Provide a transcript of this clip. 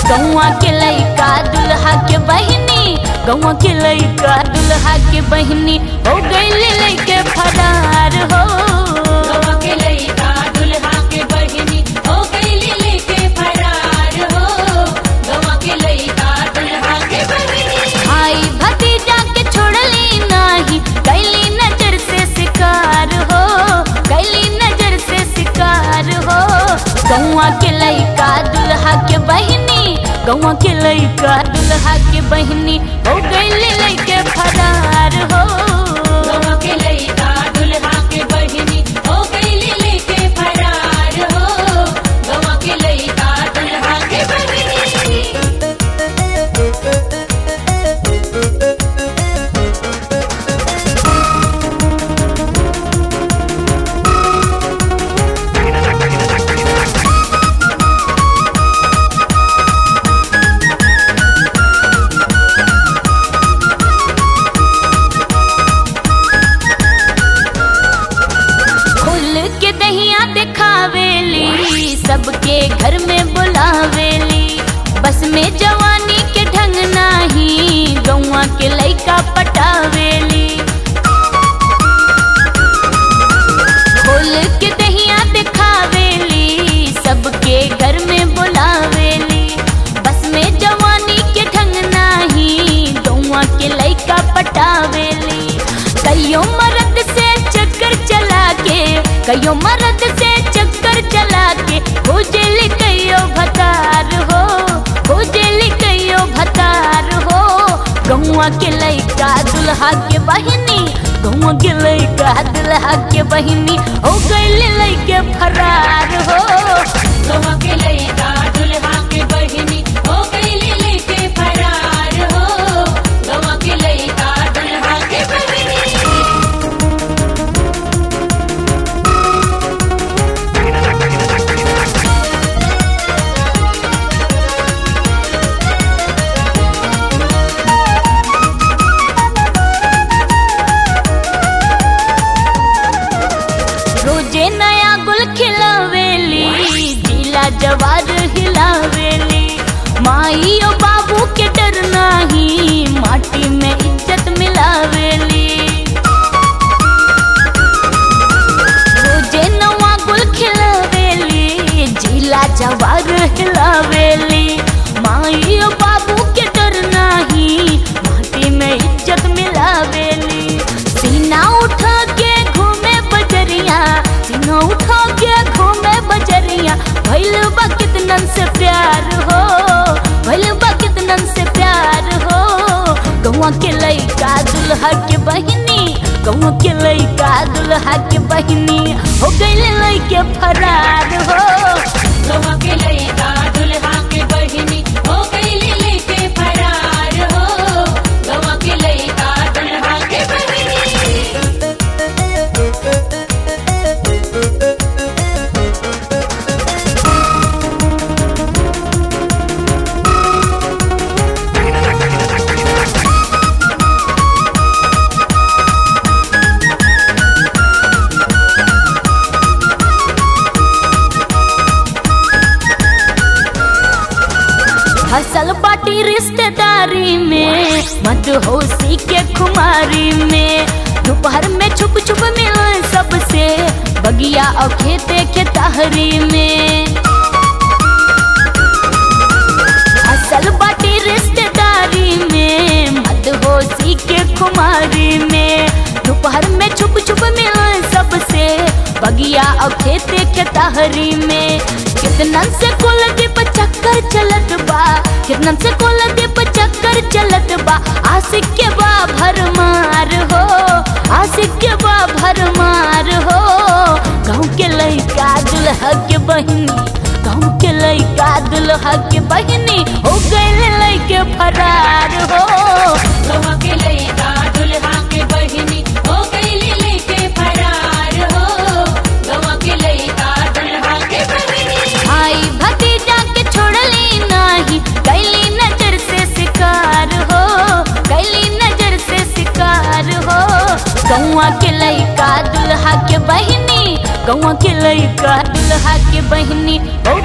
गौवा के लइका दुल्हा के बहिनी, गौवा के लइका दुल्हा के बहिनी हो गइले लइके फरार हो। गौवा के लइका दुल्हा के बहिनी हो गइले लइके फरार हो। गौवा के लइका दुल्हा के बहिनी भाई भतीजा के छोड़ली नाही, कैली नजर से शिकार हो, कैली नजर से शिकार हो। गौवा के लइका दुल्हा के बहिनी, गौवा के लइका दुल्हा के बहिनी हो गइले लइके फरार हो। गौवा के लइका दुल्हा के बहिनी हो गइले लइके फरार हो। गौवा के लइका दुल्हा के बहिनी के दहिया दिखावेली, सबके घर में बुलावेली। बस में जवानी के ढंग नाही, गौवा के लइका पटावेली। खोल के दहिया दिखावेली, सबके घर में बुलावेली। बस में जवानी के ढंग नाही, गौवा के लइका पटावेली। कईयों मर्द से चक्कर चला के, कईयों मर्द से चक्कर चला के खोजेली कईयों भतार हो, खोजेली कईयों भतार हो। गौवा के लइका दुल्हा के बहिनी, गौवा के लइका दुल्हा के बहिनी हो गइले लइके फरार हो। गौवा के लइका दुल्हा के बहिनी हो गइले लइके फरार हो। गौवा के लइका दुल्हा के बहिनी रोजे नया गुल खिलावेली, जिला जवार हिलावेली। माई और बाबू के डर नाही, माटी में इज्जत मिलावेली। रोजे नवा गुल खिलावेली, जिला जवार हिलावेली। माई और बाबू के डर नाही, माटी में इज्जत मिलावेली। सीना उठा के घूमे बजरिया, सीना उठा के घूमे बजरिया। भइल बा कितनन से प्यार हो, भइल बा कितनन से प्यार हो। गौवा के लइका दुल्हा के बहिनी, गौवा के लइका दुल्हा के बहिनी हो गइले लइके फरार हो। गौवा के लइका दुल्हा के बहिनी हो गइले लइके फरार हो। गौवा के लइका दुल्हा के बहिनी हसल बाटी रिश्तेदारी में, मदहोशी के खुमारी में। दोपहर में छुप छुप मिले सबसे, बगिया और खेते के तहरी में। हसल बाटी रिश्तेदारी में, मदहोशी के खुमारी में। दोपहर में छुप छुप मिले सबसे, बगिया और खेते के तहरी में। कितनन से कुलदीप चक्कर चलत बा, कितनन से कुलदीप चक्कर चलत बा। आशिक के बा भरमार हो, आशिक के बा भरमार हो। गाँव के लइका दुल्हा के बहिनी, गाँव के लइका दुल्हा के बहिनी हो गइले लइके फरार हो। गौवा के लइका दुल्हा के बहिनी हो गइले लइके फरार हो। गौवा के लइका दुल्हा के बहिनी भाई भतीजा के छोड़ली नाही, कैली नजर से शिकार हो, कैली नजर से शिकार हो। गौवा के लइका दुल्हा के बहिनी, गौवा के लइका दुल्हा के बहिनी हो